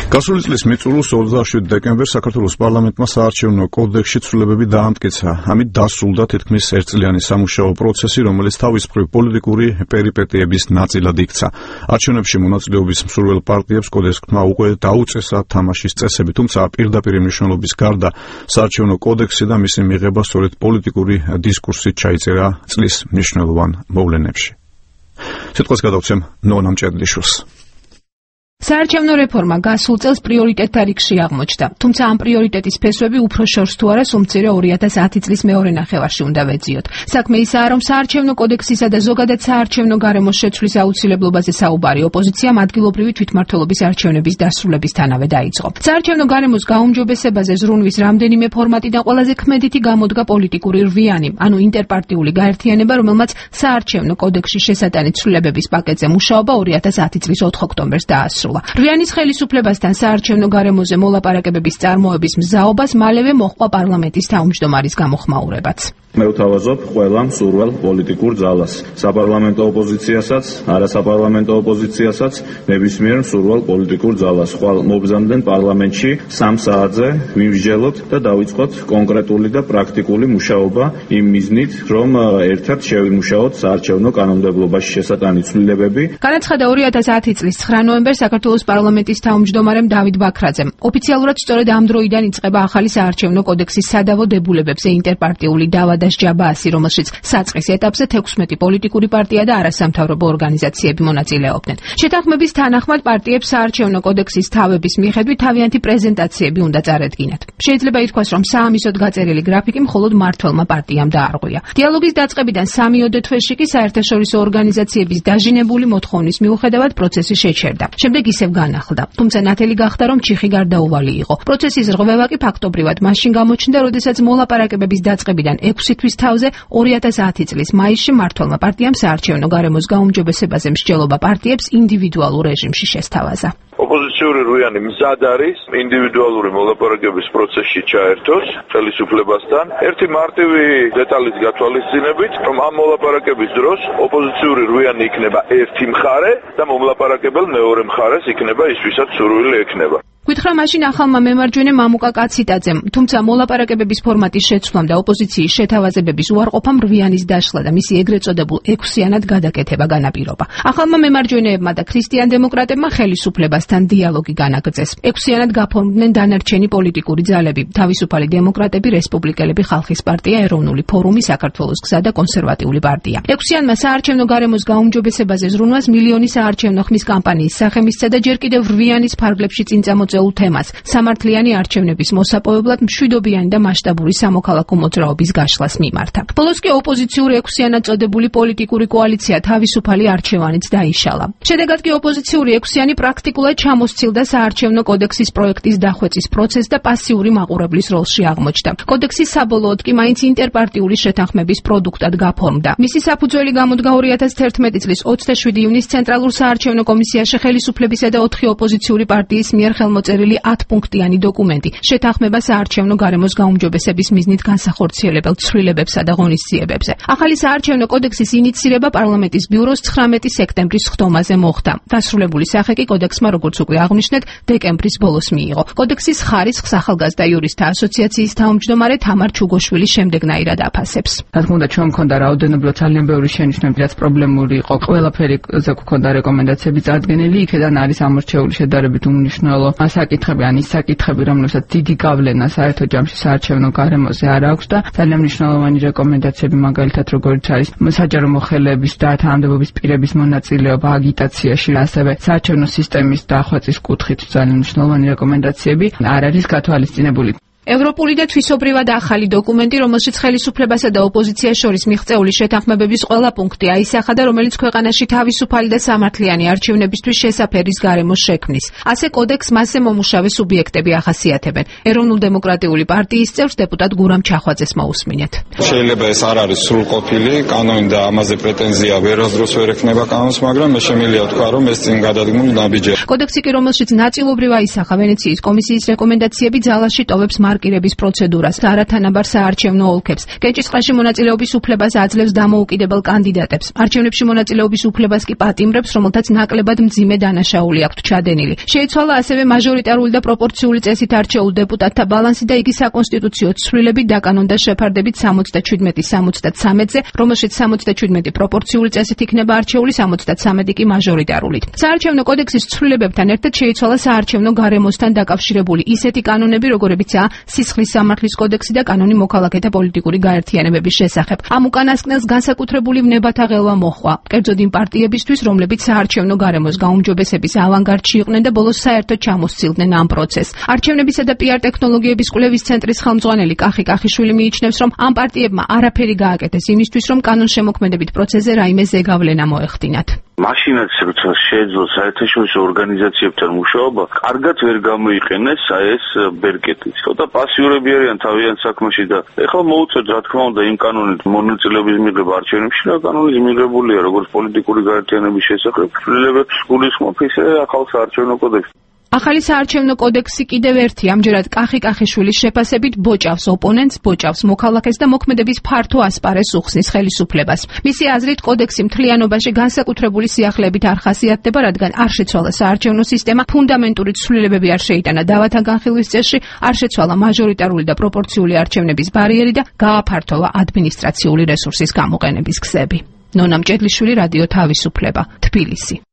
გასული წლის მიწურულს 27 დეკემბერს საქართველოს პარლამენტმა საარჩევნო კოდექსში ცვლილებები დაამტკიცა. ამით დასრულდა თითქმის ერთწლიანი სამუშაო პროცესი, რომელიც თავის მხრივ პოლიტიკური პერიპეტიების ნაწილად იქცა. არჩევნებში მონაწილეობის მსურველ პარტიებს კოდექსმა უკვე დაუწესა თამაშის წესები, თუმცა პირდაპირ მნიშვნელობის გარდა საარჩევნო კოდექსი და მისი მიღება სწორედ პოლიტიკური დისკურსით ჩაიწერა წლის მნიშვნელოვან მოვლენებში. სიტყვას გადავცემ ნონა მჭედლიშვილს. საარჩევნო რეფორმა გასულ წელს პრიორიტეტთა რიგში აღმოჩნდა, თუმცა ამ პრიორიტეტის ფესვები უფრო შორს თუ არა სულ მცირე 2010 წლის მეორე ნახევარში უნდა ვეძიოთ. საქმე ისაა, რომ საარჩევნო კოდექსისა და ზოგადად საარჩევნო გარემოს შეცვლის აუცილებლობაზე საუბარი ოპოზიციამ ადგილობრივი თვითმმართველობის არჩევნების დასრულებისთანავე დაიწყო. საარჩევნო გარემოს გაუმჯობესებაზე ზრუნვის რამდენიმე ფორმატიდან ყველაზე ქმედითი გამოდგა პოლიტიკური რვიანი, ანუ ინტერპარტიული გაერთიანება, რომელმაც საარჩევნო კოდექსში შესატანი ცვლილებების პაკეტზე მუშაობა 2010 წლის 4 ოქტომბერს დაასრულა. რვიანის ხელისუფლებასთან საარჩევნო გარემოზე მოლაპარაკებების წარმოების მზაობას მალევე მოჰყვა პარლამენტის თავმჯდომარის გამოხმაურებაც. მე ვთავაზობ ყველა მსურველ პოლიტიკურ ძალას, საპარლამენტო ოპოზიციასაც, არასაპარლამენტო ოპოზიციასაც, ნებისმიერ მსურველ პოლიტიკურ ძალას. ხვალ მობრძანდნენ პარლამენტში 3 საათზე ვიმსჯელოთ და დავიწყოთ კონკრეტული და პრაქტიკული მუშაობა იმ მიზნით, რომ ერთად შევიმუშაოთ საარჩევნო კანონმდებლობაში შესატანი ცვლილებები. განაცხადა 2010 წლის 9 ნოემბერს საქართველოს პარლამენტის თავმჯდომარემ დავით ბაქრაძემ. ოფიციალურად სწორედ ამ დროიდან იწყება ახალი საარჩევნო კოდექსის სადავო დებულებებზე ინტერპარტიული დავა და სჯაბაასი, რომელშიც საწყის ეტაპზე 16 პოლიტიკური პარტია და არასამთავრობო ორგანიზაციები მონაწილეობდნენ. შეთანხმების თანახმად პარტიებს საარჩევნო კოდექსის თავების მიხედვით თავიანთი პრეზენტაციები უნდა წარედგინათ. შეიძლება ითქვას, რომ საამისოდ გაწერილი გრაფიკი მხოლოდ მმართველმა პარტიამ დაარღვია. დიალოგის დაწყებიდან 3 თვეში კი საერთაშორისო ორგანიზაციების დაჟინებული მოთხოვნის მიუხედავად პროცესი შეჩერდა. შემდეგ ისევ განახლდა. თუმცა ნათელი გახდა, რომ ჩიხი გარდაუვალი იყო. პროცესის რღვევა კი ფაქტობრივად მაშინ გამოჩნდა, როდესაც მოლაპარაკებების დაწყებიდან 6 თვის თავზე 2010 წლის მაისში მმართველმა პარტიამ საარჩევნო გარემოს გაუმჯობესებაზე მსჯელობა პარტიებს ინდივიდუალურ რეჟიმში შესთავაზა. ოპოზიციური რვიანი მზად არის ინდივიდუალური მოლაპარაკების პროცესში ჩაერთოს ხელისუფლებასთან. ერთი მარტივი დეტალის გათვალისწინებით, რომ ამ მოლაპარაკების დროს ოპოზიციური რვიანი იქნება ერთი მხარე და მომლაპარაკებელ მეორე მხარეს იქნება ის, ვისაც სურვილი ექნება. გითხრა მაშინ ახალმა მემარჯვენე მამუკა კაციტაძემ, თუმცა მოლაპარაკებების ფორმატის შეცვლამ და ოპოზიციის შეთავაზებების უარყოფამ რვიანის დაშლა და მისი ეგრეთ წოდებულ 6-იანად გადაკეთება განაპირობა. ახალმა მემარჯვენეებმა და ქრისტიან დემოკრატებმა ხელისუფლებასთან დიალოგი განაგრძეს. 6-იანად გაფორმდნენ დანარჩენი პოლიტიკური ძალები: თავისუფალი დემოკრატები, რესპუბლიკელები, ხალხის პარტია, ეროვნული ფორუმი, საქართველოს გზა და კონსერვატიული პარტია. 6-იანმა საარჩევნო გარემოს გაუმჯობესებაზე ზრუნვას მილიონი საარჩევნო ხმის კამპანიის სახე მისცა და ჯერ კიდევ რვიანის ფარგლებში წინ წამოწეულ თემას სამართლიანი არჩევნების მოსაპოვებლად მშვიდობიანი და მასშტაბური სამოქალაქო მოძრაობის გაშლას მიმართა. ბოლოს კი ოპოზიციური 6-იანად წოდებული პოლიტიკური კოალიცია თავისუფალი არჩევანიც დაიშალა. შედეგად კი ოპოზიციური 6-იანი პრაქტიკულად ჩამოსცილდა საარჩევნო კოდექსის პროექტის დახვეწის პროცესს და პასიური მაყურებლის როლში აღმოჩნდა. კოდექსი საბოლოოდ კი მაინც ინტერპარტიული შეთანხმების პროდუქტად გაფორმდა. მისი საფუძველი გამოდგა 2011 წლის 27 ივნის ცენტრალურ საარჩევნო კომისიაში ხელისუფლებისა და 4 ოპოზიციური პარტიის მიერ წერილი 10 პუნქტიანი დოკუმენტი შეთანხმება საარჩევნო გარემოს გაუმჯობესების მიზნით განსახორციელებელ ცვლილებებსა და ღონისძიებებზე. ახალი საარჩევნო კოდექსის ინიცირება პარლამენტის ბიუროს 19 სექტემბრის ხდომაზე მოხდა. დასრულებული სახე კი კოდექსმა, როგორც უკვე აღვნიშნეთ, დეკემბრის ბოლოს მიიღო. კოდექსის ხარისხს ახალგაზრდა იურისტთა ასოციაციის თავმჯდომარე თამარ ჩუგოშვილი შემდეგნაირად აფასებს. რა თქმა უნდა, ჩვენ მქონდა რაოდენობრივად ძალიან ბევრი შენიშვნები, რაც პრობლემური იყო. ყველაფერი გვქონდა რეკომენდაციები წარდგენილი, იქედან არის ამორჩეული შედარებით უმნიშვნელო საკითხები, ან ის საკითხები, რომლებსაც დიდი გავლენა საერთო ჯამში საარჩევნო გარემოზე არ აქვს და ძალიან მნიშვნელოვანი რეკომენდაციები, მაგალითად როგორიც არის საჯარო მოხელეების და თანამდებობის პირების მონაწილეობა აგიტაციაში, ასევე საარჩევნო სისტემის დახვეწის კუთხით ძალიან მნიშვნელოვანი რეკომენდაციები არ არის გათვალისწინებული. ევროპული და თვისობრივად ახალი დოკუმენტი, რომელშიც ხელისუფლებასა და ოპოზიციას შორის მიღწეული შეთანხმებების ყველა პუნქტი აისახა და რომელიც ქვეყანაში თავისუფალი და სამართლიანი არჩევნებისთვის შესაფერის გარემოს შექმნის. ასე კოდექს მასზე მომუშავე სუბიექტები ახასიათებენ. ეროვნულ-დემოკრატიული პარტიის წევრს დეპუტატ გურამ ჩახვაძეს მოусმინეთ. შეიძლება ეს არ არის სრულყოფილი კანონი და ამაზე პრეტენზია ვერასდროს ვერ ექნება კანონს, მაგრამ მე შემიძლია ვთქვა, რომ ეს წინ გადადგმული ნაბიჯია. კოდექსი კი, რომელშიც ნაწილობრივ აისახა ვენეციის კომისიის რეკომენდაციები, ძალაში ტოვებს დამარკირების პროცედურას, არათანაბარ საარჩევნო ოლქებს, კენჭისყრაში მონაწილეობის უფლებას აძლევს დამოუკიდებელ კანდიდატებს, არჩევნებში მონაწილეობის უფლებას კი პატიმრებს, რომელთაც ნაკლებად მძიმე დანაშაული აქვთ ჩადენილი. შეიცვალა ასევე მაჟორიტარული და პროპორციული წესით არჩეულ დეპუტატთა ბალანსი და იგი საკონსტიტუციო ცვლილებით დაკანონდა შეფარდებით 77-73-ზე, რომელშიც 77 პროპორციული წესით იქნება არჩეული, 73 კი მაჟორიტარულით. საარჩევნო კოდექსის ცვლილებებთან ერთად შეიცვალა საარჩევნო გარემოსთან დაკავშირებული ისეთი კანონები, როგორებიცაა სისხლის სამართლის კოდექსი და კანონი მოქალაქეთა პოლიტიკური გაერთიანებების შესახებ. ამ უკანასკნელს განსაკუთრებული ვნებათა ღელვა მოჰყვა, კერძოდ იმ პარტიებისთვის, რომლებიც საარჩევნო გარემოს გაუმჯობესების ავანგარდში იყვნენ და ბოლოს საერთოდ ჩამოსცილდნენ ამ პროცესს. არჩევნებისა და PR ტექნოლოგიების კვლევის ცენტრის ხელმძღვანელი კახი კახიშვილი მიიჩნევს, რომ ამ პარტიებმა არაფერი გააკეთეს იმისთვის, რომ კანონშემოქმედებით პროცესზე რაიმე ზეგავლენა მოეხდინათ. მაშინაც როცა შეეძლო საერთაშორისო ორგანიზაციებთან მუშაობა, კარგად ვერ გამოიყენეს ეს ბერკეტი. ცოტა პასიურები არიან თავიანთ საქმეში და ეხლა მოუწევთ რა თქმა უნდა იმ კანონით მონაწილეობის მიღება არჩევნებში და კანონი მიღებულია როგორც პოლიტიკური გაერთიანების შესახებ, ცვლილებებს გულისხმობ ისე ახალ საარჩევნო კოდექსში. ახალი საარჩევნო კოდექსი კიდევ ერთი ამჯერად კახი კახიშვილის შეფასებით ბოჭავს ოპონენტს, ბოჭავს მოქალაქეს და მოქმედების ფართო ასპარეზს უხსნის ხელისუფლებას. მისი აზრით კოდექსი მთლიანობაში განსაკუთრებული სიახლეებით არ ხასიათდება, რადგან არ შეცვალა საარჩევნო სისტემა, ფუნდამენტური ცვლილებები არ შეიტანა დავათა განხილვის წესში, არ შეცვალა მაჟორიტარული და პროპორციული არჩევნების ბარიერი და გააფართოვა ადმინისტრაციული რესურსის გამოყენების გზები. ნონა მჭედლიშვილი, რადიო თავისუფლება, თბილისი.